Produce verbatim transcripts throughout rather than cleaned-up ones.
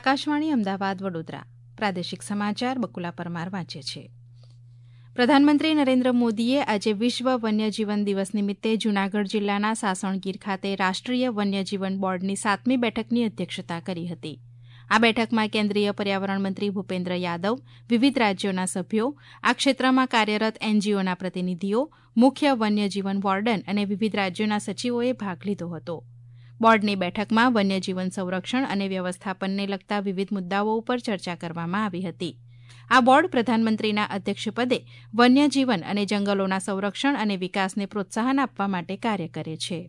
આકાશવાણી અમદાવાદ વડોદરા પ્રાદેશિક સમાચાર બકુલા પરમાર વાંચે છે. પ્રધાનમંત્રી નરેન્દ્ર મોદીએ આજે વિશ્વ વન્યજીવન દિવસ નિમિત્તે જૂનાગઢ જિલ્લાના સાસણગીર ખાતે રાષ્ટ્રીય વન્યજીવન બોર્ડની સાતમી બેઠકની અધ્યક્ષતા કરી હતી. આ બેઠકમાં કેન્દ્રીય પર્યાવરણ મંત્રી ભૂપેન્દ્ર યાદવ, વિવિધ રાજ્યોના સભ્યો, આ ક્ષેત્રમાં કાર્યરત એનજીઓના પ્રતિનિધિઓ, મુખ્ય વન્યજીવન વોર્ડન અને વિવિધ રાજ્યોના સચિવોએ ભાગ લીધો હતો. બોર્ડની બેઠકમાં વન્યજીવન સંરક્ષણ અને વ્યવસ્થાપનને લગતા વિવિધ મુદ્દાઓ ઉપર ચર્ચા કરવામાં આવી હતી. આ બોર્ડ પ્રધાનમંત્રીના અધ્યક્ષપદે વન્યજીવન અને જંગલોના સંરક્ષણ અને વિકાસને પ્રોત્સાહન આપવા માટે કાર્ય કરે છે.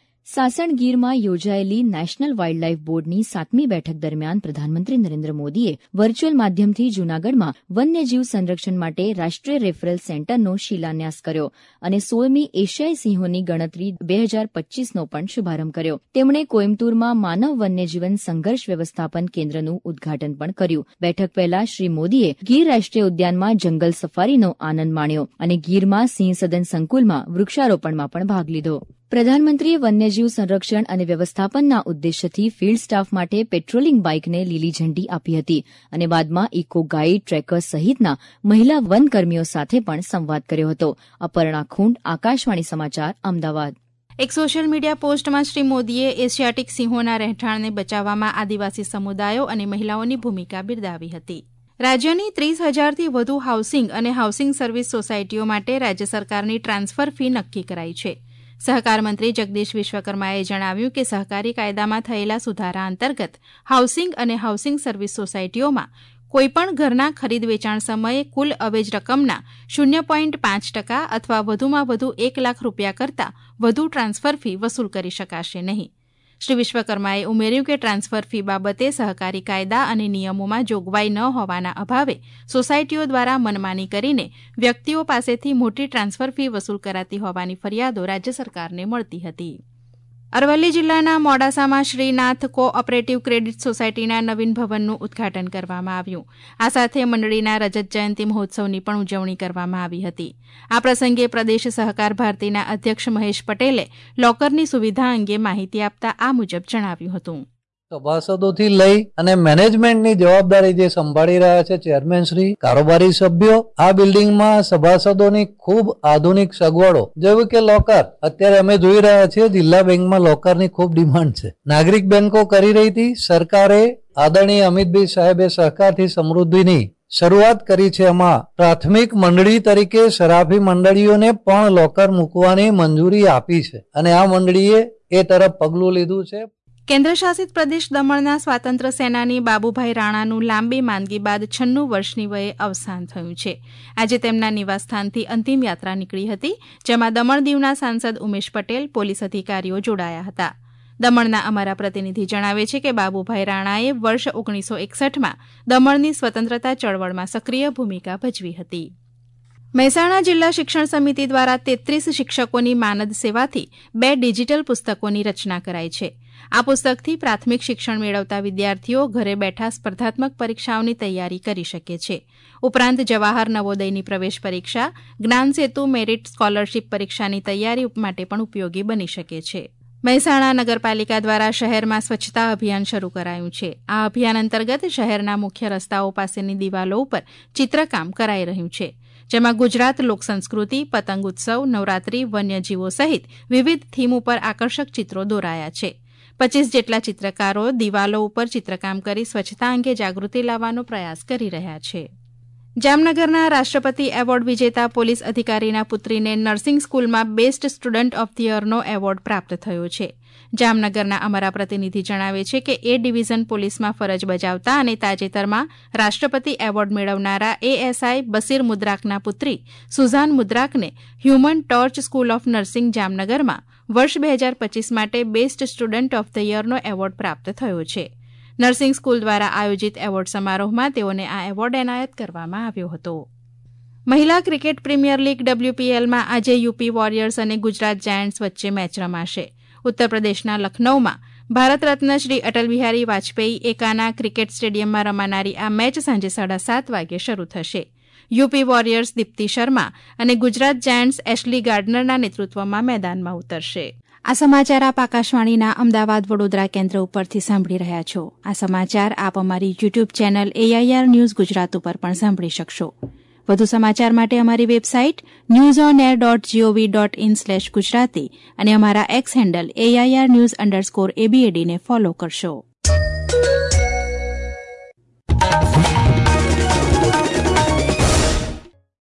સાસણગીરમાં યોજાયેલી નેશનલ વાઇલ્ડ લાઇફ બોર્ડની સાતમી બેઠક દરમિયાન પ્રધાનમંત્રી નરેન્દ્ર મોદીએ વર્ચ્યુઅલ માધ્યમથી જૂનાગઢમાં વન્યજીવ સંરક્ષણ માટે રાષ્ટ્રીય રેફરલ સેન્ટરનો શિલાન્યાસ કર્યો અને સોળમી એશિયાઈ સિંહોની ગણતરી બે હજાર પચ્ચીસનો પણ શુભારંભ કર્યો. તેમણે કોઇમ્બતુરમાં માનવ વન્યજીવન સંઘર્ષ વ્યવસ્થાપન કેન્દ્રનું ઉદઘાટન પણ કર્યું. બેઠક પહેલા શ્રી મોદીએ ગીર રાષ્ટ્રીય ઉદ્યાનમાં જંગલ સફારીનો આનંદ માણ્યો અને ગીરમાં સિંહ સદન સંકુલમાં વૃક્ષારોપણમાં પણ ભાગ લીધો. પ્રધાનમંત્રીએ વન્યજીવ સંરક્ષણ અને વ્યવસ્થાપનના ઉદ્દેશ્યથી ફિલ્ડ સ્ટાફ માટે પેટ્રોલિંગ બાઇકને લીલી ઝંડી આપી હતી અને બાદમાં ઇકો ગાઇડ, ટ્રેકર સહિતના મહિલા વનકર્મીઓ સાથે પણ સંવાદ કર્યો હતો. અપર્ણા ખૂંટ, આકાશવાણી સમાચાર, અમદાવાદ. એક સોશિયલ મીડિયા પોસ્ટમાં શ્રી મોદીએ એશિયાટિક સિંહોના રહેઠાણને બચાવવામાં આદિવાસી સમુદાયો અને મહિલાઓની ભૂમિકા બિરદાવી હતી. રાજ્યની ત્રીસ હજારથી વધુ હાઉસિંગ અને હાઉસિંગ સર્વિસ સોસાયટીઓ માટે રાજ્ય સરકારની ટ્રાન્સફર ફી નક્કી કરાઈ છે. સહકાર મંત્રી જગદીશ વિશ્વકર્માએ જણાવ્યું કે સહકારી કાયદામાં થયેલા સુધારા અંતર્ગત હાઉસિંગ અને હાઉસિંગ સર્વિસ સોસાયટીઓમાં કોઈપણ ઘરના ખરીદ વેચાણ સમયે કુલ અવેજ રકમના શૂન્ય પોઈન્ટ પાંચ ટકા અથવા વધુમાં વધુ એક લાખ રૂપિયા કરતાં વધુ ટ્રાન્સફર ફી વસૂલ કરી શકાશે નહીં. શ્રી વિશ્વકર્માએ ઉમેર્યું કે ટ્રાન્સફર ફી બાબતે સહકારી કાયદા અને નિયમોમાં જોગવાઈ ન હોવાના અભાવે સોસાયટીઓ દ્વારા મનમાની કરીને વ્યક્તિઓ પાસેથી મોટી ટ્રાન્સફર ફી વસૂલ કરાતી હોવાની ફરિયાદો રાજ્ય સરકારને મળતી હતી. અરવલ્લી જિલ્લાના મોડાસામાં શ્રીનાથ કો ઓપરેટિવ ક્રેડિટ સોસાયટીના નવીન ભવનનું ઉદઘાટન કરવામાં આવ્યું. આ સાથે મંડળીના રજત જયંતિ મહોત્સવની પણ ઉજવણી કરવામાં આવી હતી. આ પ્રસંગે પ્રદેશ સહકાર ભારતીના અધ્યક્ષ મહેશ પટેલે લોકરની સુવિધા અંગે માહિતી આપતા આ મુજબ જણાવ્યું હતું. સભાસદોથી લઈ અને મેનેજમેન્ટની જવાબદારી જે સંભાળી રહ્યા છે ચેરમેન શ્રી, કારોબારી સભ્યો, આ બિલ્ડિંગમાં સભાસદોની ખૂબ આધુનિક સગવડો જેવું કે લોકર, અત્યારે અમે જોઈ રહ્યા છીએ જિલ્લા બેંકમાં લોકરની ખૂબ ડિમાન્ડ છે. નાગરિક બેંકો કરી રહી હતી, સરકારે આદરણીય અમિતભાઈ સાહેબે સહકારથી સમૃદ્ધિની શરૂઆત કરી છે. એમાં પ્રાથમિક મંડળી તરીકે સરાફી મંડળીઓને પણ લોકર મૂકવાની મંજૂરી આપી છે અને આ મંડળીએ એ તરફ પગલું લીધું છે. કેન્દ્રશાસિત પ્રદેશ દમણના સ્વાતંત્ર્ય સેનાની બાબુભાઈ રાણાનું લાંબી માંદગી બાદ છન્નું વર્ષની વયે અવસાન થયું છે. આજે તેમના નિવાસસ્થાનથી અંતિમ યાત્રા નીકળી હતી, જેમાં દમણ દીવના સાંસદ ઉમેશ પટેલ, પોલીસ અધિકારીઓ જોડાયા હતા. દમણના અમારા પ્રતિનિધિ જણાવે છે કે બાબુભાઈ રાણાએ વર્ષ ઓગણીસો એકસઠમાં દમણની સ્વતંત્રતા ચળવળમાં સક્રિય ભૂમિકા ભજવી હતી. મહેસાણા જિલ્લા શિક્ષણ સમિતિ દ્વારા તેત્રીસ શિક્ષકોની માનદ સેવાથી બે ડિજિટલ પુસ્તકોની રચના કરાઈ છે. આ પુસ્તકથી પ્રાથમિક શિક્ષણ મેળવતા વિદ્યાર્થીઓ ઘરે બેઠા સ્પર્ધાત્મક પરીક્ષાઓની તૈયારી કરી શકે છે. ઉપરાંત જવાહર નવોદયની પ્રવેશ પરીક્ષા, જ્ઞાન સેતુ મેરિટ સ્કોલરશીપ પરીક્ષાની તૈયારી માટે પણ ઉપયોગી બની શકે છે. મહેસાણા નગરપાલિકા દ્વારા શહેરમાં સ્વચ્છતા અભિયાન શરૂ કરાયું છે. આ અભિયાન અંતર્ગત શહેરના મુખ્ય રસ્તાઓ પાસેની દિવાલો ઉપર ચિત્રકામ કરાઈ રહ્યું છે, જેમાં ગુજરાત લોકસંસ્કૃતિ, પતંગ ઉત્સવ, નવરાત્રી, વન્યજીવો સહિત વિવિધ થીમ ઉપર આકર્ષક ચિત્રો દોરાયા છે. પચીસ જેટલા ચિત્રકારો દિવાલો ઉપર ચિત્રકામ કરી સ્વચ્છતા અંગે જાગૃતિ લાવવાનો પ્રયાસ કરી રહ્યા છે. જામનગરના રાષ્ટ્રપતિ એવોર્ડ વિજેતા પોલીસ અધિકારીના પુત્રીને નર્સિંગ સ્કૂલમાં બેસ્ટ સ્ટુડન્ટ ઓફ ધ યરનો એવોર્ડ પ્રાપ્ત થયો છે. જામનગરના અમારા પ્રતિનિધિ જણાવે છે કે એ ડિવિઝન પોલીસમાં ફરજ બજાવતા અને તાજેતરમાં રાષ્ટ્રપતિ એવોર્ડ મેળવનારા એએસઆઈ બસીર મુદ્રાકના પુત્રી સુઝાન મુદ્રાકને human torch school of nursing જામનગરમાં વર્ષ બે હજાર પચીસ માટે બેસ્ટ સ્ટુડન્ટ ઓફ ધ યરનો એવોર્ડ પ્રાપ્ત થયો છે. નર્સિંગ સ્કૂલ દ્વારા આયોજિત એવોર્ડ સમારોહમાં તેઓને આ એવોર્ડ એનાયત કરવામાં આવ્યો હતો. મહિલા ક્રિકેટ પ્રીમિયર લીગ ડબલ્યુપીએલમાં આજે યુપી વોરિયર્સ અને ગુજરાત જાયન્ટ્સ વચ્ચે મેચ રમાશે. ઉત્તર પ્રદેશના લખનૌમાં ભારત રત્ન શ્રી અટલ બિહારી વાજપેયી એકાના ક્રિકેટ સ્ટેડિયમમાં રમાનારી આ મેચ સાંજે સાડા સાત વાગે શરૂ થશે. યુપી વોરિયર્સ દીપ્તિ શર્મા અને ગુજરાત જાયન્ટ્સ એશલી ગાર્ડનરના નેતૃત્વમાં મેદાનમાં ઉતરશે. આ સમાચાર આપ આકાશવાણીના અમદાવાદ વડોદરા કેન્દ્ર ઉપરથી સાંભળી રહ્યા છો. આ સમાચાર આપ અમારી YouTube channel AIR news Gujarat ઉપર પણ સાંભળી શકશો. વધુ સમાચાર માટે અમારી website news on air dot GOV dot in slash Gujarati અને અમારા X handle AIR news underscore એબીએડીને ફોલો કરશો.